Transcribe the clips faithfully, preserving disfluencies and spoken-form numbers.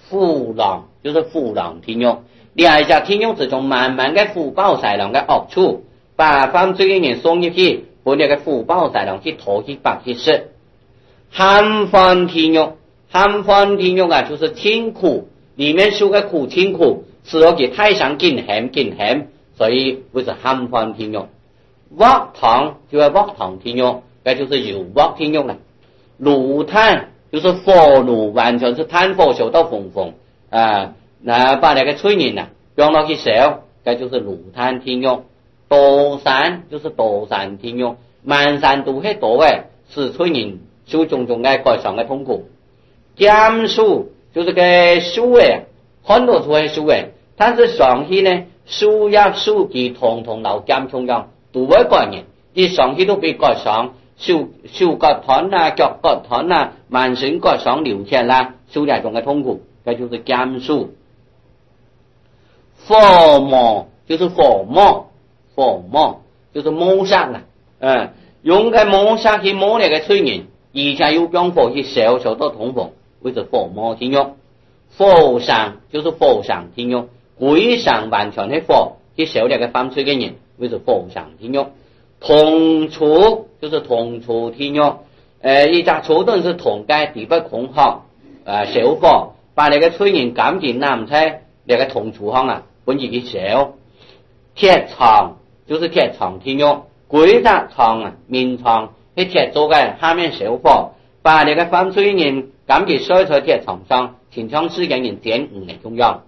腐浪就是腐浪天用，两下天用之中慢慢嘅腐敗細浪嘅惡處，把犯罪嘅人送入去，把呢個腐敗細浪去拖去白去食。含飯天用，含飯天用啊，就是清苦，裡面受嘅苦清苦，使我哋太上勁鹹勁鹹，所以為是含飯天用。鑊湯就係鑊湯天用，那就是油鑊天用啦。爐炭就是火爐，完全是炭火燒到紅紅啊，那把那個炊煙啊用落去燒，那就是爐炭天用。墮山就是墮山天用，滿山都係墮嘅，使炊煙受種種嘅改傷嘅痛苦。減數就是個數嘅，很多處係數嘅，但是上去呢數呀數記統統留減重樣，都會改嘅，啲上去都被改傷。手手割斷啦，腳割斷啦，滿身割傷流血啦，受這種嘅痛苦，這就是減數。火磨就是火磨，火磨就是磨砂啦，嗯，用個磨砂去磨那個炊煙，而且又用火去燒燒到痛風，為是火磨天用。火上就是火上天用，鬼上完全係火去燒那個犯罪嘅人，為是火上天用。銅杵就是銅杵天用，呃，一隻杵墩是銅嘅地不孔殼，呃，燒火，把那個炊煙趕緊攬出那個銅杵上啊，本自己燒。鐵床就是鐵床天用，鬼隻床啊，面床係鐵做嘅，下面燒火，把那個犯罪人趕緊摔在鐵床上，前窗是給人點五嘅中央。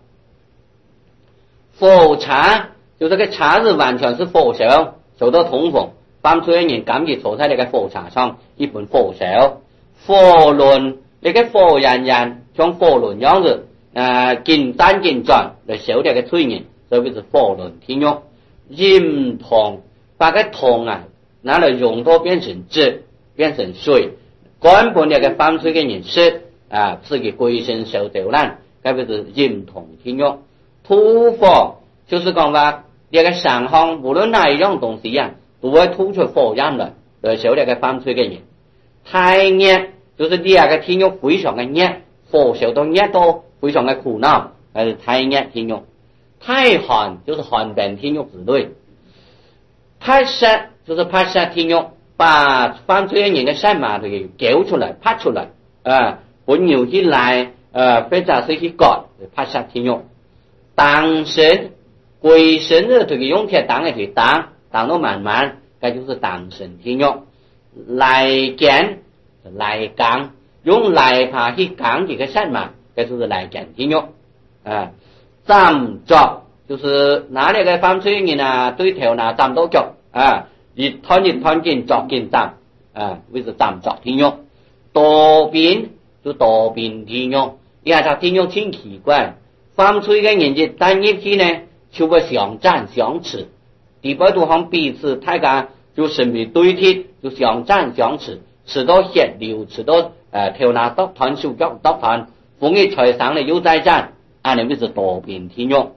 火柴就是個柴是完全是火燒。受到痛風，犯罪人趕緊坐在那個火柴上，一本火燒。火輪那個火焰焰像火輪樣子，呃，緊單緊轉來燒那個炊煙，所以是火輪天用。鹽銅把個銅啊拿來溶到變成汁，變成水，根本那個犯罪嘅人食啊，自己歸身受掉爛，該不是鹽銅天用。土火就是講話。這個上行無論哪一樣東西啊，都會吐出火焰來，來燒這個犯罪嘅人。太熱就是兩個天用非常嘅熱，火燒到熱到非常嘅苦惱，係太熱天用。太寒就是寒病天用之類。拍殺就是拍殺天用，把犯罪嘅人嘅身嘛佢攪出來，拍出來，啊，本牛去來，呃，或者是去割，拍殺天用。當神。鬼神的這個用鐵當嘅去當，當到慢慢，這就是當神天用。來劍，來鋼，用來爬去鋼這個山嘛，這就是來劍天用。啊，斬鑿就是拿那個犯罪人啊，對頭拿斬到腳啊，一團一團緊鑿緊斬啊，為是斬鑿天用。刀柄就刀柄天用，你看他天用挺奇怪，犯罪嘅人一單入去呢。就會相戰相持，第八度行彼此大家就身邊對貼，就相戰相持，持到血流，持到呃頭拿刀團手腳刀團，逢一財上嚟又再戰，按呢為是刀柄天用。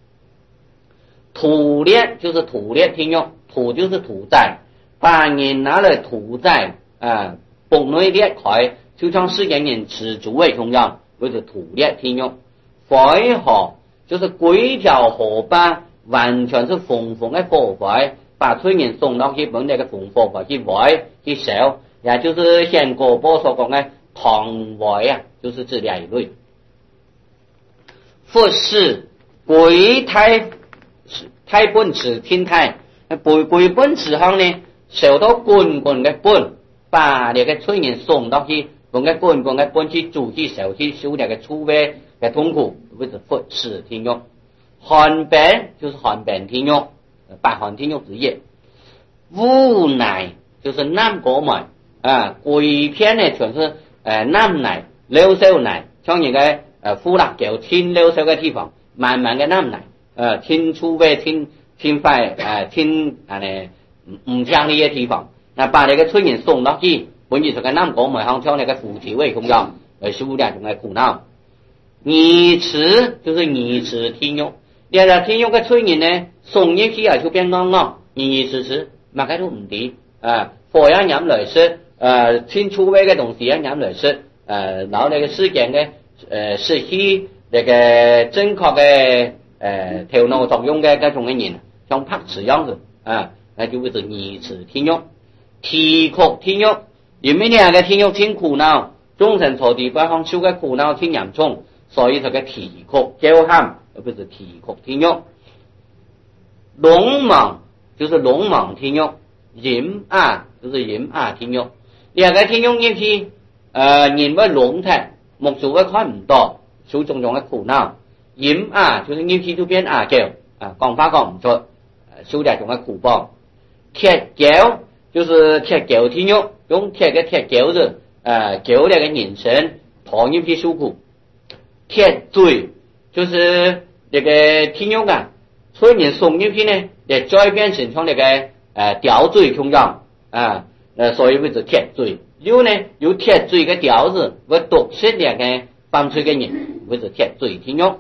土裂就是土裂天用，土就是土寨，把人拿來土寨啊，崩內裂開，就像是人人持足為同樣，為是土裂天用。火河就是鬼條河吧，完全是紅紅的火塊，把炊煙送到去本那個紅火塊去煨去燒，也就是現國波所講的糖煨啊，就是這兩一類。復是鬼胎胎本池天胎，鬼鬼本池上呢，燒到滾滾的本，把那個炊煙送到去本個滾滾的本去煮去燒去修那個粗味。嘅痛苦為是復是天用。寒病就是寒病天用，百寒天用之一。烏奶就是南國米啊，鬼片呢全是呃南奶、柳燒奶，像一個呃富辣椒、青柳燒嘅地方，慢慢嘅南奶，呃青粗味、青青塊呃青啊呢唔香呢嘅地方，那把那個炊煙送到去，本意是個南國米，好像那個腐體味咁樣，呃修兩種嘅苦惱。二池就是二池天用，兩個天用嘅炊煙呢，送入去啊就變啱啱，二二池池，乜嘅都唔掂啊，火也飲來食，誒清粗味嘅東西也飲來食，誒然後呢個時間嘅呃失去那个正确的呃头脑作用的嗰種嘅人，像白痴樣子啊，那就會是二次天獄。啼哭天獄，因為呢個天獄挺苦惱，眾生坐地不方受嘅苦惱挺嚴重，所以就個啼哭叫喊，而不是啼哭天獄。聾盲就是聾盲天獄，喑啞就是喑啞天獄。呢個天獄入去，呃人會聾聽，目睭會看唔到，受種種嘅苦惱。喑啞就是入去就變啞叫，啊講話講唔出，受這種嘅苦報。鐵腳就是鐵腳天獄，用鐵嘅鐵腳子，呃腳那個人身拖入去受苦。鐵嘴就是那個天獄啊，所以人送入去呢，也再變成像那個呃吊嘴同樣啊，呃所以會是鐵嘴。有呢有鐵嘴嘅吊子，會毒死那個犯罪嘅人，會是鐵嘴天獄。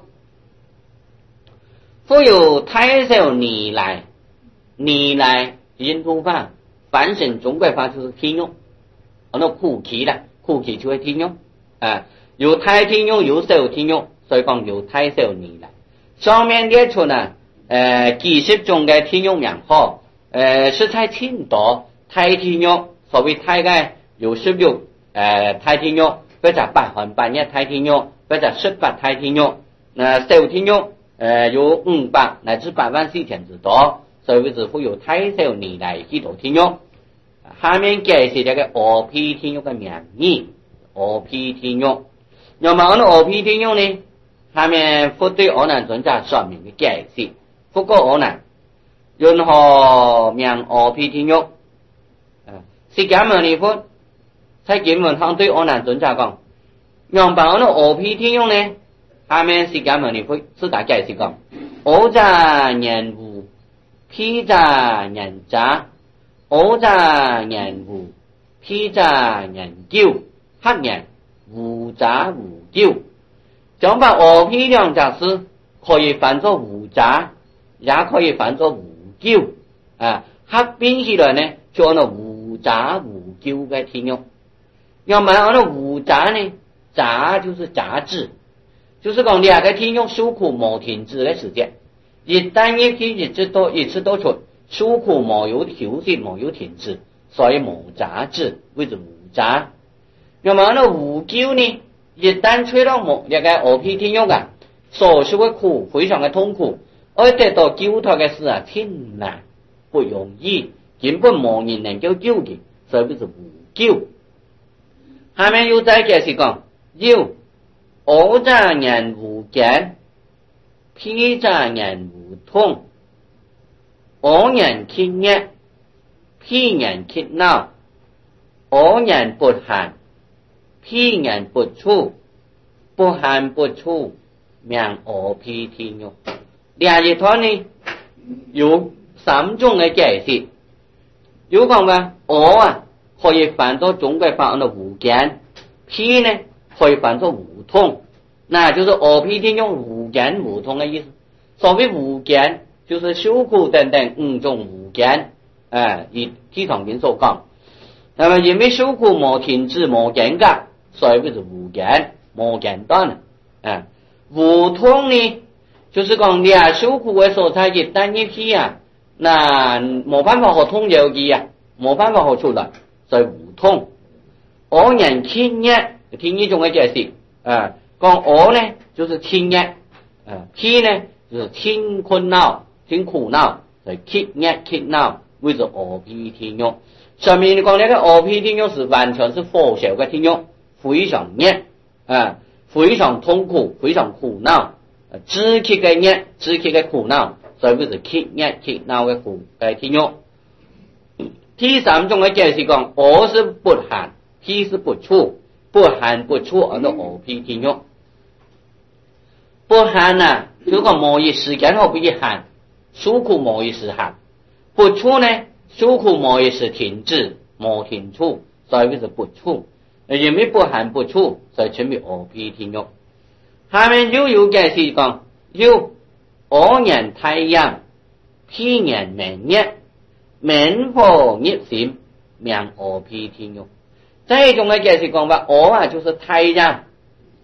復有太守尼來，尼來印度話，翻成中國話就是天獄，我那苦氣啦，苦氣就係天獄啊，有太天獄有小天獄，所以講有太守尼來。上面列出呢，呃幾十種嘅天獄名號，呃是在青島太天獄，所謂太嘅有十六，呃太天獄，或者八環八一太天獄，或者十八太天獄，那小天獄。呃，有五百乃至八萬四千之多，所以是會有太守尼來幾多天獄。下面介紹這個阿毗天獄嘅名義，阿毗天獄。那麼我哋阿毗天獄呢，下面佛對阿難尊者說明嘅介紹。不過阿難，任何名阿毗天獄，釋迦牟尼佛在經文上對阿難尊者講，讓把我哋阿毗天獄呢。下面釋迦牟尼佛是大解釋講，我詐人無，披詐人詐，我詐人無，披詐人驕，黑人無詐無驕。講把阿毗兩者是可以翻作無詐，也可以翻作無驕啊。合併起來呢，就按照無詐無驕嘅天獄。要麼按照無詐呢，詐就是詐智。就是講兩個天獄受苦無停止的時間，一旦一天一直都一次都出，受苦無有休息無有停止，所以無雜質為之無雜。那麼呢無救呢，一旦吹到無兩個阿毗天獄啊，所受的苦非常的痛苦，而得到救脫的事啊，挺難不容易，根本無人能夠救的，所以為之無救。下面又再解釋講，有我詐人無見，披詐人無痛，我人揭熱，披人揭惱，我人不寒，披人不觸，不寒不觸，名阿毗天獄。兩日堂呢有三種嘅解釋，有講話我啊可以翻到中國法的無見，披呢可以翻作無痛，那就是阿毗天獄無見無痛的意思。所謂無見就是受苦等等五種無見，啊，以地藏經所講。那麼因為受苦無停止無間隔，所以為是無間無間斷啊。無痛呢，就是講你啊受苦的所在一旦一去啊，那冇辦法好通有機啊，冇辦法好出來，所以無痛。我人揭熱。聽一種嘅解釋啊，講我呢就是聽熱啊，披呢就是聽困惱、聽苦惱，所以揭熱揭惱為之阿毗天獄。上面講呢個阿毗天獄是完全是火燒嘅天獄，非常熱啊，非常痛苦，非常苦惱，直揭嘅熱，直揭嘅苦惱，所以為之揭熱揭惱嘅苦嘅天獄。第三種嘅解釋講，我是不寒，披是不觸。不寒不觸而到阿毗天獄。不寒啊，就講某一時間後不一寒，受苦某一時寒。不觸呢，受苦某一時停止，冇停處，所以為是不觸。因為不寒不觸，所以稱為阿毗天獄。下面又有解釋講，有我人太陽，披人明熱，明火熱心，名阿毗天獄。這種嘅解釋講話，我啊就是太陽，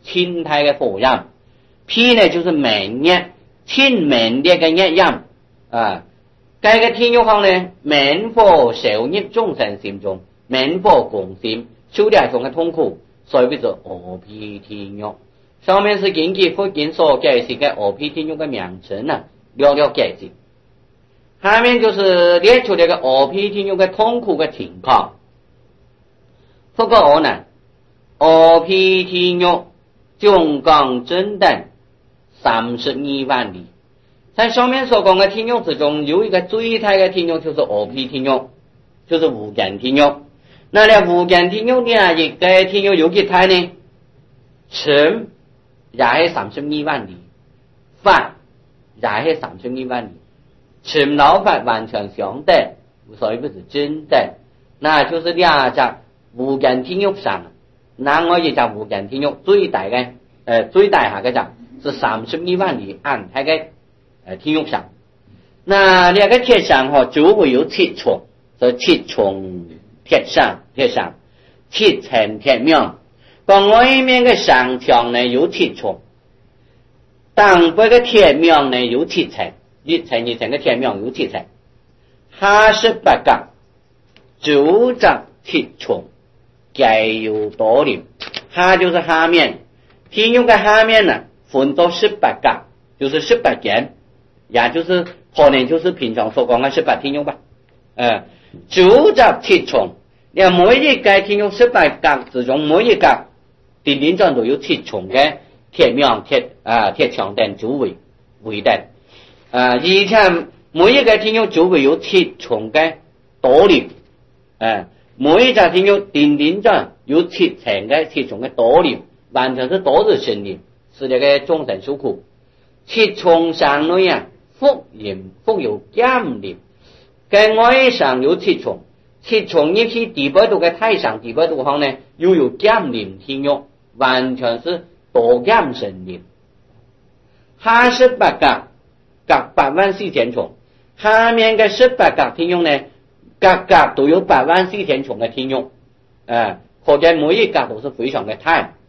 清态嘅火焰，脾呢就是明熱，清明烈嘅熱焰啊。該個天獄行呢，明火受熱眾生心中，明火共心，修煉中嘅痛苦，所以叫做餓脾天獄。上面是根據佛經所解釋嘅餓脾天獄嘅名稱啊，略略解釋。下面就是列出這個餓脾天獄嘅痛苦嘅情況。不過我呢，餓脾天獄總共整等三十二萬里。在上面所講嘅天獄之中，有一個最大嘅天獄就是餓脾天獄，就是無間天獄。那呢無間天獄呢，一個天獄有幾大呢？長也係三十二萬里，寬也係三十二萬里。長老法完全相等，所以不是真等。那就是兩隻無間天獄上，那我一隻無間天獄最大嘅，呃最大下嘅隻是三十二萬里安排嘅。呃，天獄上，那兩個鐵上嗬，周圍有七重，就七重鐵上，鐵上，七層鐵苗。講外面嘅上牆呢有七重，當背嘅鐵苗呢有七層，一層一層嘅鐵苗有七層，下十八格，九張七重，皆有多靈。下就是下面，天獄嘅下面呢分到十八格，就是十八間。也就是可能就是平常所講嘅十八天獄吧，呃，九十七重，你每一個天獄十八格之中，每一格頂頂上都有七重嘅鐵苗鐵啊鐵牆等周圍圍的，啊，而且每一個天獄周圍有七重嘅多靈，誒，每一隻天獄頂頂上有七層嘅七重嘅多靈，完全是多日生靈，是這個眾生受苦，七重上內啊。福鹽福有減鹽，嘅外上有七重，七重一起第八度嘅太上第八度方呢，又有減鹽天獄，完全是多減生鹽。下十八格，各八萬四千重，下面嘅十八格天獄呢，各格都有八萬四千重嘅天獄，啊，可見每一格都是非常嘅大。而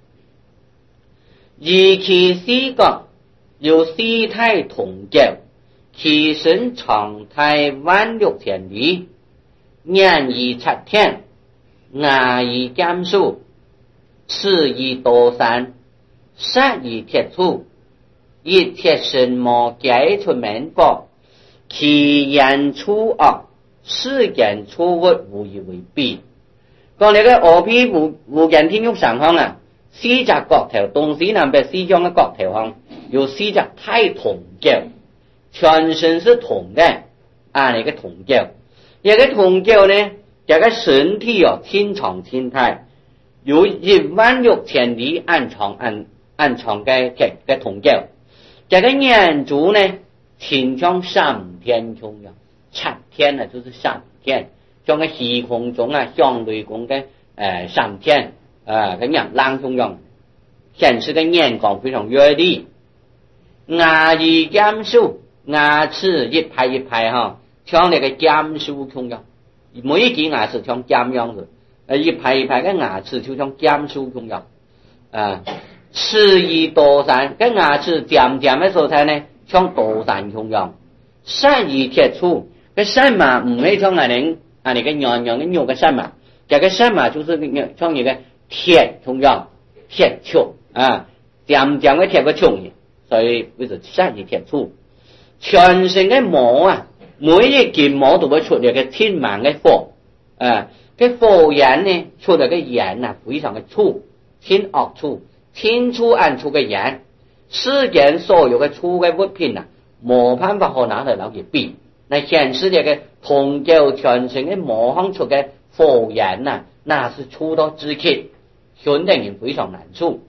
其四格有四態同教。其身長太萬六千里，眼以七天，牙以減數，齒以多山，舌以鐵杵，一鐵神魔皆出門國，其言粗惡，世間粗物無以為比。講你個餓脾無無間天獄上方啊，四隻角頭，東西南北四張嘅角頭上有四隻太銅角。全身是銅嘅，啊，你個銅角，一個銅角呢，一個身體哦，天長天大，有一萬六千里按長按按長嘅嘅嘅銅角，這個眼珠呢，天像三天中樣，七天呢就是三天，像個虛空中啊，相對講嘅誒三天，啊，個樣冷中樣，顯示個眼光非常銳利，牙以減數。牙齒一排一排哈，像那個減數咁樣，每一隻牙齒像減樣子，誒一排一排嘅牙齒就像減數咁樣，啊，齒以多山，個牙齒尖尖嘅所在呢，像多山咁樣，舌以鐵杵，個舌嘛唔係像那人啊那個娘娘嘅牛嘅舌嘛，這個舌嘛就是像一個鐵咁樣，鐵鍬啊，尖尖嘅鐵個鍬，所以叫做舌以鐵杵。全身嘅毛啊，每一件毛都會出嚟嘅天萬嘅火，啊，嘅火焰呢出嚟嘅焰啊，非常嘅粗，天惡粗，天粗暗粗嘅焰，世間所有嘅粗嘅物品啊，冇辦法可拿嚟攞嚟比，那顯示這個銅角全身嘅毛行出嘅火焰啊，那是粗到至極，顯得人非常難受。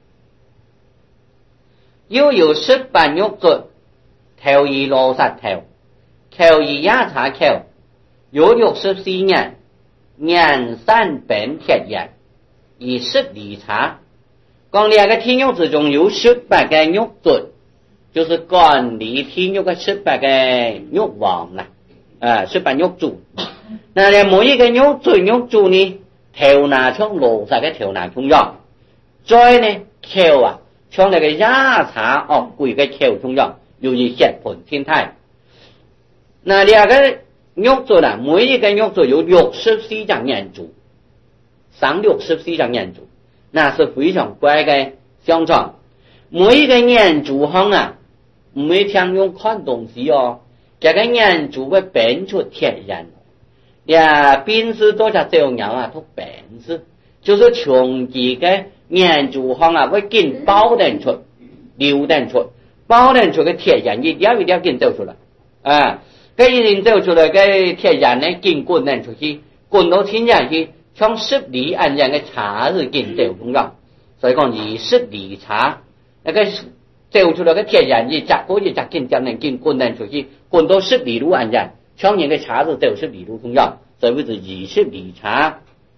又有十八獄卒。頭以羅剎頭，口以壓茶口，有六十四年，眼三本鐵眼，以十里茶。講兩個天獄之中有十八個獄卒，就是管理天獄嘅十八個獄王啦，啊，十八獄卒。那你每一個獄卒獄卒呢，頭拿像羅剎嘅頭拿中樣，再呢口啊，像那个牙茶哦，贵个口中央，由于血盆天态。那两个肉做呢，每一个肉做有六十四张眼珠，上六十四张眼珠，那是非常乖的相状。每一个眼珠上啊，每天用看东西哦，这个眼珠会变出天然。呀，平时多少这样啊，都变是，就是从这个眼珠上啊，会跟包得出、流得出、包得出个天然一点一点跟走出来啊。cái nhìn theo chủ đề cái thiên nhiên này kinh quân này chủ khi quân đó thiên nhiên khi trong sức lý anh rằng cái trả rồi kinh theo cũng rồi rồi còn gì sức lý trả cái theo chủ đề cái thiên nhiên gì chắc có gì chắc kinh chân này kinh quân này chủ khi quân đó sức lý đủ anh rằng trong những cái trả rồi theo sức lý đủ cũng rồi rồi bây giờ gì sức lý trả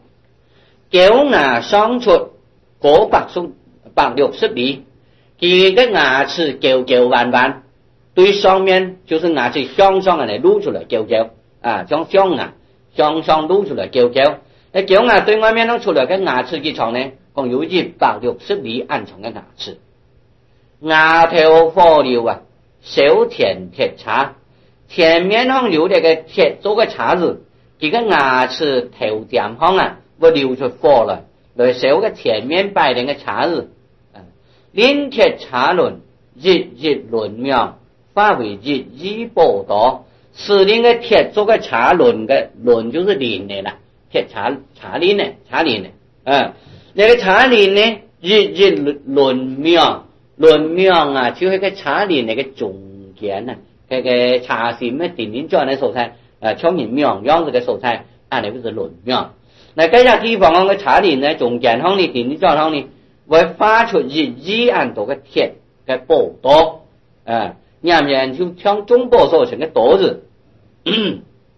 kéo là sáng chuột cố bạc sung bạc được sức lý thì cái ngà是kéo kéo弯弯对上面就是牙齿向上来露出来胶胶啊，向上啊向上露出来胶胶。那胶牙对外面弄出来个牙齿几长呢？共有一百六十厘安长的牙齿。牙头火流啊，小田铁叉，前面上留那个铁做个叉子，这个牙齿头点上啊，我流出火了，来小个前面摆那个叉子啊，连铁叉轮，日日轮苗。发为日日报道，是那个铁做个茶轮的轮就是轮的啦，铁茶茶轮的茶轮的，啊，那个茶轮呢，日日轮苗轮苗啊，就那个茶轮那个中间呐，那个茶心咩点点转的蔬菜，啊，像人苗样子的蔬菜，啊，那个是轮苗。那这些地方个茶轮呢，中间上呢点点转上呢，会发出日日按多个铁的报道，啊。伢们就像中国说成个刀子，日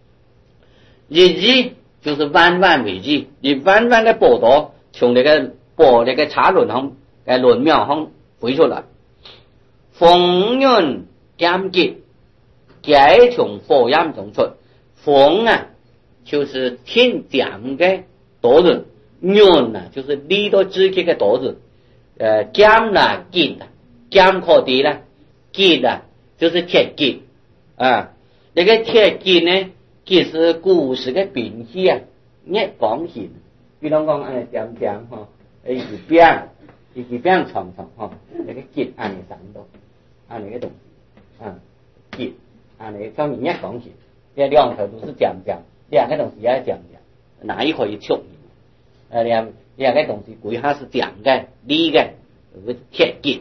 日就是弯弯为日，以弯弯的波道从那个波那个茶轮上，个轮苗上飞出来。风云减结，解从火焰中出。风啊，就是天降的刀子；云啊，就是离到之间的刀子。呃，减啦结啦，减可地啦，结啦。就是铁结啊，那个铁结呢，结是故事的平息啊，热讲线，比方讲按点点哈，一支边，一支边长长哈，那个结按你三度，按那个东西啊，结按那个像你热讲线，这两头都是点点，两个东西也点点，哪一可以跳？呃，两两个东西归它是点的，离的，是铁结。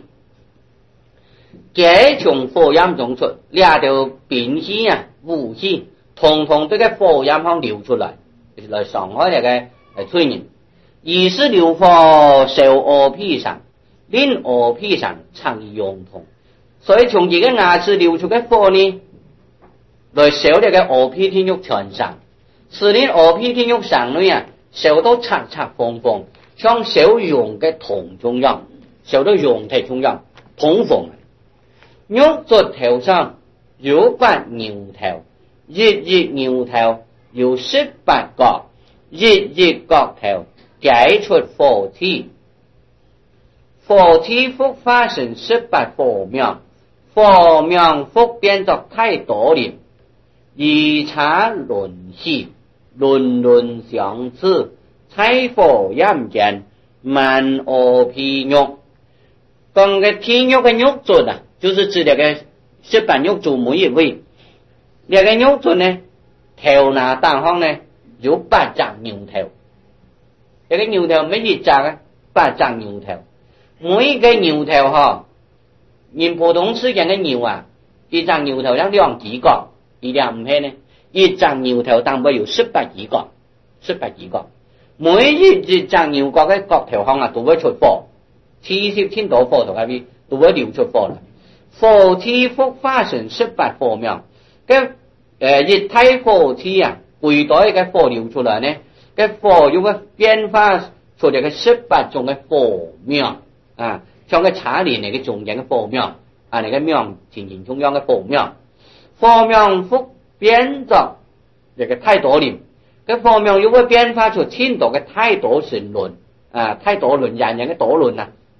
这从火焰中出，两条兵器啊、武器，统统都在火焰上流出来，就是来伤害那个呃罪人。一是流火受鹅皮上，令鹅皮上常用痛，所以从这个牙齿流出的火呢，来受那个鹅皮天肉全上，是令鹅皮天肉上呢啊，受到擦擦风风，像受用的痛中样，受到用体中样痛风。肉做头上有八牛头，日日牛头有十八角，日日角头解出火体，火体复发成十八火苗，火苗复变作太多年，以茶轮系，轮轮相似，彩火焰间，满鹅皮肉。讲个天肉的肉做的。就是指那个十八肉做每一位，那个肉做呢，头拿当方呢有八张牛头，那个牛头每一张啊八张牛头，每一个牛头哈，人普通吃见的牛啊，一张牛头有两几个，一两唔系呢，一张牛头当中有十八几个，十八几个，每一一张牛角嘅角头上啊都会出火，七十千多火头下边都会流出火来。火体复发成十八火苗，嘅誒液體火體啊，背袋嘅火流出來呢，嘅火又會變化出嚟嘅十八種嘅火苗啊，像個茶連嚟嘅中間嘅火苗啊，嚟嘅苗前前中央嘅火苗，火苗復變作一個太多年，嘅火苗又會變化出千多嘅太多神輪啊，太多輪人人嘅多輪啊，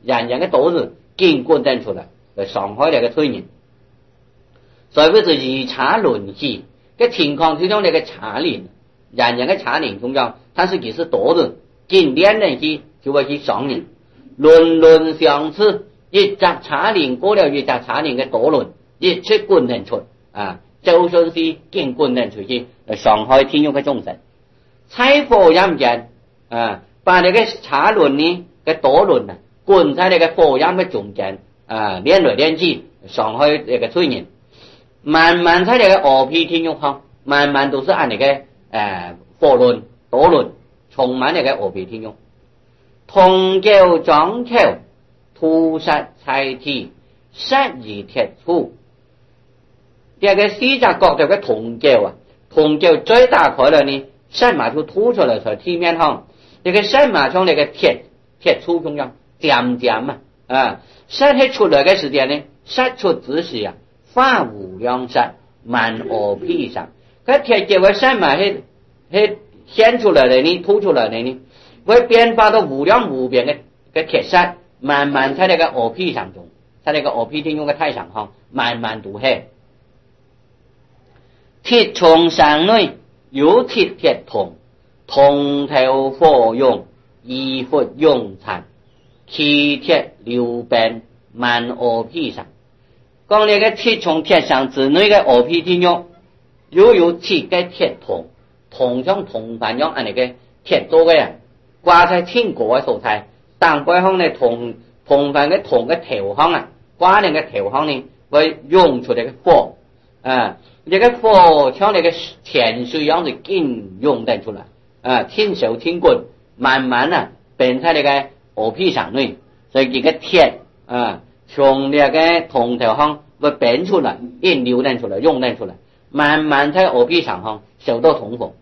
人人嘅道子見觀登出來，嚟上海嚟嘅推人。所以佢就以茶論氣，嘅情況之中你嘅茶練，人人嘅茶練中央，但是其實道子見練人氣就會去上人，論論相似，一集茶練過了一集茶練嘅道論，一出觀登出啊，就算是見觀登出去，嚟上海天用嘅眾神，採火音人啊，把你嘅茶論呢嘅道論啊，觀在你嘅火音嘅中間啊，練來練去，上海呢個推人。慢慢在這個俄批天用方，慢慢都是按那個誒火論、道論，充滿那個俄批天用。銅橋裝橋，土石砌鐵，石而鐵杵。這個四隻角度嘅銅橋啊，銅橋最打開了呢，石嘛就凸出來在地面上，這個石嘛從那個鐵鐵杵中央點點嘛啊，石係出來嘅時間呢，石出之時啊。化無量石，萬俄披上。佢鐵橋嘅石嘛係係顯出來嘅呢，凸出來嘅呢，會變化到無量無邊嘅嘅鐵石，慢慢喺呢個俄披上中，喺呢個俄披天用嘅太上方，慢慢都係。鐵從上內有鐵鐵銅，銅頭火用，二佛用殘，其鐵流變，萬俄披上。講你嘅鐵從鐵上之內嘅俄披天用，又有鐵嘅鐵銅，銅像銅板樣按你嘅鐵多嘅人，掛在天國嘅所在，但背後呢銅銅板嘅銅嘅頭項啊，掛你嘅頭項呢，會用出嚟嘅火啊，你嘅火像你嘅泉水樣子見用得出來啊，天手天棍，慢慢啊變在你嘅俄披上內，所以佢嘅鐵啊。從呢個銅頭項會變出來，一流練出來，用練出來，慢慢喺俄披上項受到統服。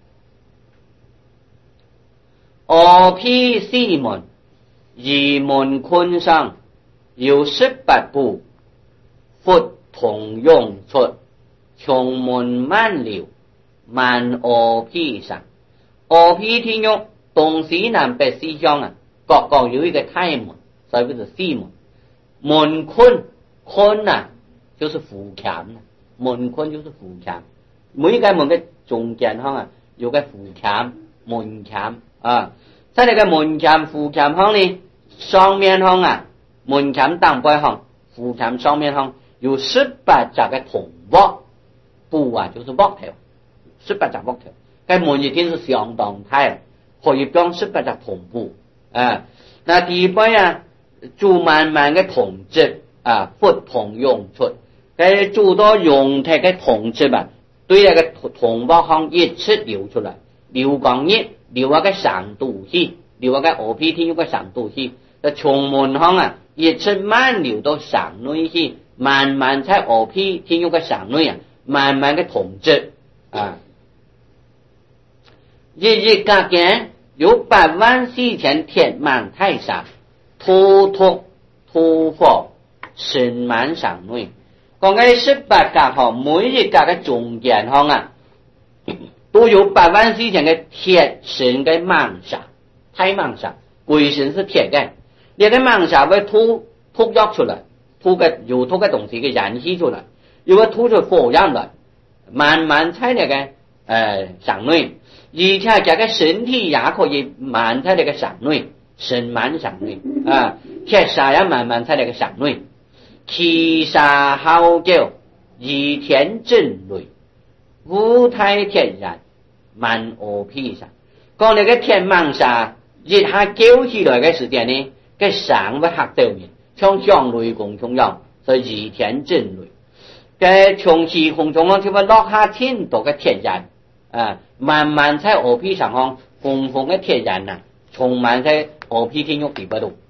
俄披四門，二門坤上，有十八部，闊銅用出，從門滿流，萬俄披上。俄披天用東西南北四鄉啊，各各有一個大門，所以叫做四門。門坤坤啊，就是扶鉗啊，門坤就是扶鉗，每一個門嘅中間項啊，有個扶鉗、門鉗啊，在呢個門鉗、扶鉗項呢，上面項啊，門鉗當背項，扶鉗上面項有十八隻嘅銅鑊，布啊就是鑊頭，十八隻鑊頭，個門一定是相當大，可以裝十八隻銅布啊，那第二杯啊。做慢慢嘅銅質啊，闊銅用出，佢做多用鐵嘅銅質啊，對那個銅鑊項一出流出來，流光一流一個上度氣，流一個俄披天用個上度氣，就從門項啊一出慢流到上內氣，慢慢喺俄披天用個上內啊，慢慢嘅銅質啊，一日隔間有八萬四千鐵滿太上。突突突火神滿上內，講緊十八格項，每一格嘅中間項啊，都有八萬四千嘅鐵神嘅猛砂，太猛砂，鬼神是鐵嘅，呢個猛砂會突突躍出來，突嘅有突嘅東西嘅燃氣出來，又會突出火焰來，慢慢喺呢個誒上內，而且這個身體也可以慢喺呢個上內。神滿上內啊，鐵砂也慢慢在那個上內，其砂號叫倚天真雷，五太天然萬俄披上。講那個天猛砂一下叫起來嘅時間呢，個上會嚇到人，像像雷公中樣，所以倚天真雷。個從時空中央就會落下天道嘅天然啊，慢慢在俄披上方紅紅嘅天然啊，充滿在俄披天用底部度，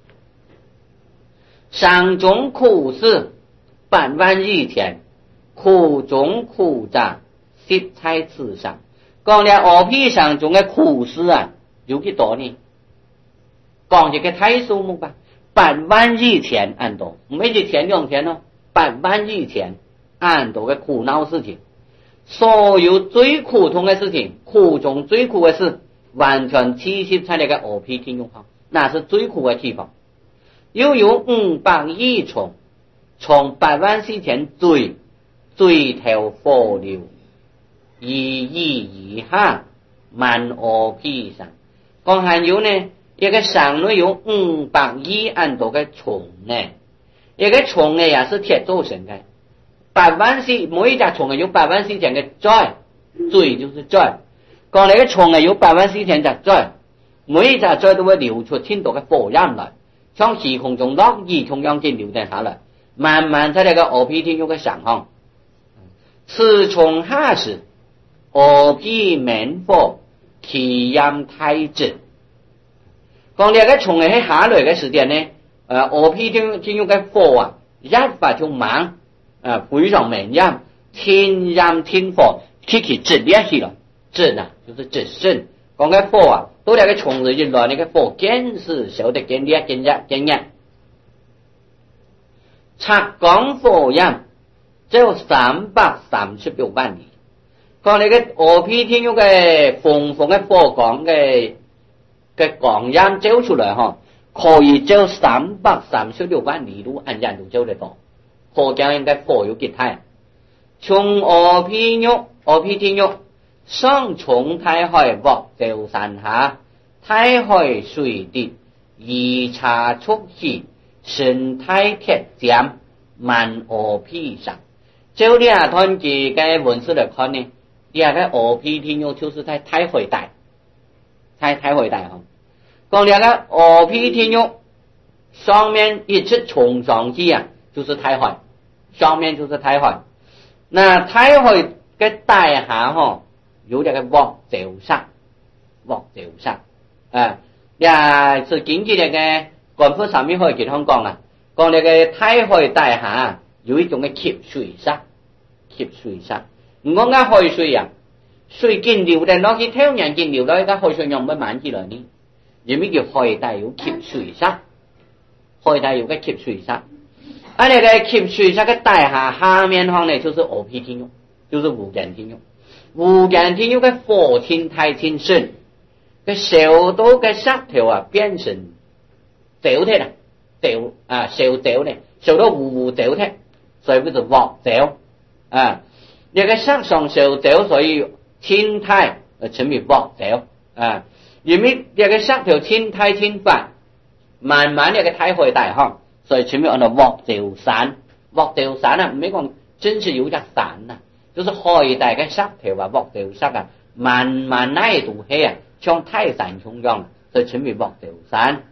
上中苦事八萬一天，苦中苦雜，色彩刺上。講了俄披上中嘅苦事啊，有幾多呢？講一個太數目吧，八萬一天按多，唔係一天兩天咯，八萬一天按多嘅苦惱事情，所有最苦痛嘅事情，苦中最苦嘅事，完全體現在那個俄披天用方。那是最苦的地方， 又有五百億蟲，從八萬四千追追條河流，而以以下萬惡披上。講還有呢，一個上內有五百億安多個蟲呢，一個蟲呢也是鐵做成的，八萬四每一隻蟲有八萬四千個嘴，嘴就是嘴。講那個蟲有八萬四千隻嘴，每一隻嘴都會流出天多嘅火焰來，像時空中落雨同樣嘅流定下來，慢慢在那個惡披天獄嘅上行。此蟲下時，惡披免火，其焰太直。講那個蟲喺下來嘅時間呢，誒惡披天天獄嘅火啊，一發就猛，誒非常明焰，天焰天火，起起直烈起來。直啊，就是直身。講個火啊，到那個蟲子一來，那個火更是燒得更烈、更熱、更熱。擦講火焰，只有三百三十六萬里。講那個惡披天獄嘅鳳鳳嘅火光嘅嘅光焰照出來嗬，可以照三百三十六萬里路，按人都照得到。火光應該火有幾大？從惡披獄，惡披天獄。上從太海獲照山下，太海水滴，以茶速起，生太鐵劍，萬惡披上。就呢下團嘅嘅文字來看呢，呢下嘅惡披天獄就是在太海帶，太太海帶哈。講呢下嘅惡披天獄上面一直衝上去啊，就是太海，上面就是太海。那太海嘅帶下哈。有這個鑊照殺，鑊照殺，啊，也是經濟這個官府上面可以健康講啊，講那個太海帶下有一種嘅吸水殺，吸水殺，唔講緊海水啊，水見流的攞去挑人見流攞，而家海水用乜慢起來呢？有咩叫海帶有吸水殺？海帶有個吸水殺，啊，那個吸水殺嘅帶下下面行呢，就是惡披天獄，就是無間天獄。無間天獄嘅火天太天神，個燒到嘅石頭啊，變成焦鐵啊，焦啊燒焦呢，燒到糊糊焦鐵，所以叫做鑊焦啊。呢個石上燒焦，所以天太呃稱為鑊焦啊。因為呢個石頭天太天發，慢慢呢個太海大行，所以稱為按照鑊焦山。鑊焦山啊，唔係講真是有隻山啊。就是海帶嘅石頭啊，鑊焦山啊，慢慢拉到起啊，像泰山中央，所以稱為鑊焦山。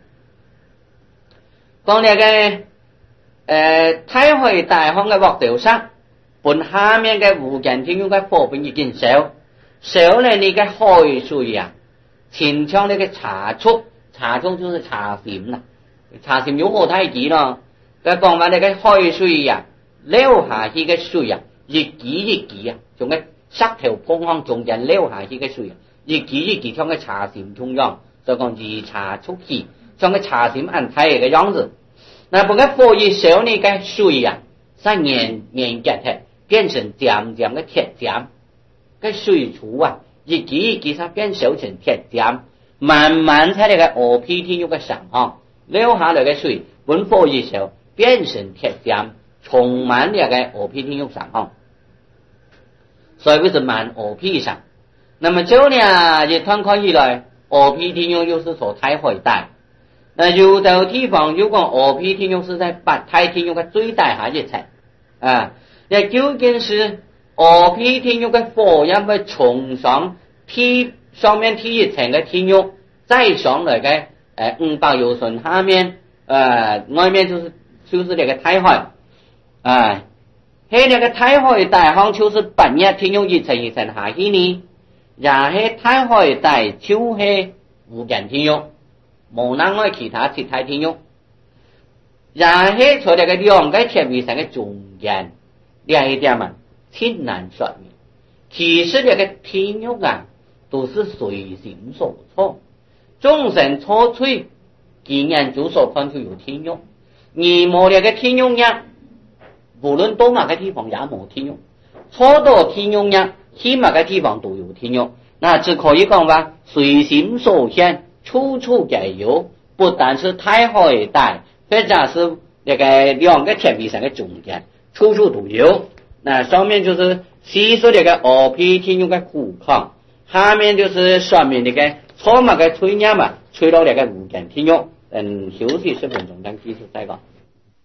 講呢個誒太海大行嘅鑊焦山，本下面嘅無間天獄嘅火本已經燒，燒咧你嘅海水啊，前窗呢個茶速，茶速就是茶筅啦，茶筅有好大幾咯，佢講話你嘅海水啊，流下去嘅水啊。一級一級啊，從個石頭碰向中間流下去嘅水啊，一級一級像個茶筅中央，所以講以茶速起，像個茶筅按太嘅樣子。那不過火一燒呢個水啊，是黏黏結嘅，變成尖尖嘅鐵尖，個水柱啊，一級一級它變燒成鐵尖，慢慢喺呢個惡披天獄嘅上行，流下來嘅水，本火一燒變成鐵尖，充滿呢個惡披天獄上行。所以為是萬惡披上。那麼就呢一團看起來，惡披天獄又是說太海帶。那有的地方有講惡披天獄是在八太天獄嘅最大下一層啊。那究竟是惡披天獄嘅火焰會衝上天上面第一層嘅天獄，再上來嘅誒五百由旬下面呃外面就是就是那個太海啊。喺那個太海帶行就是八日天獄一層一層下去呢，也係太海帶就係無間天獄，無能外其他其他天獄，也係在那個兩個天位上嘅中間，呢一點嘛，天難說明。其實那個天獄啊，都是隨心所創，眾生初出，既然就所看出有天獄，而冇那個天獄呀。無論到哪個地方也冇天獄，初到天獄呀，起碼個地方都有天獄。那只可以講話隨心所現，處處皆有，不但是太海帶， 或者是那个两个铁皮上的中间，处处都有。那上面就是吸收那个鹅皮天用的苦糠，下面就是上面那个草木的炊烟嘛，吹到那个无间天用。嗯，休息十分钟，咱继续再讲。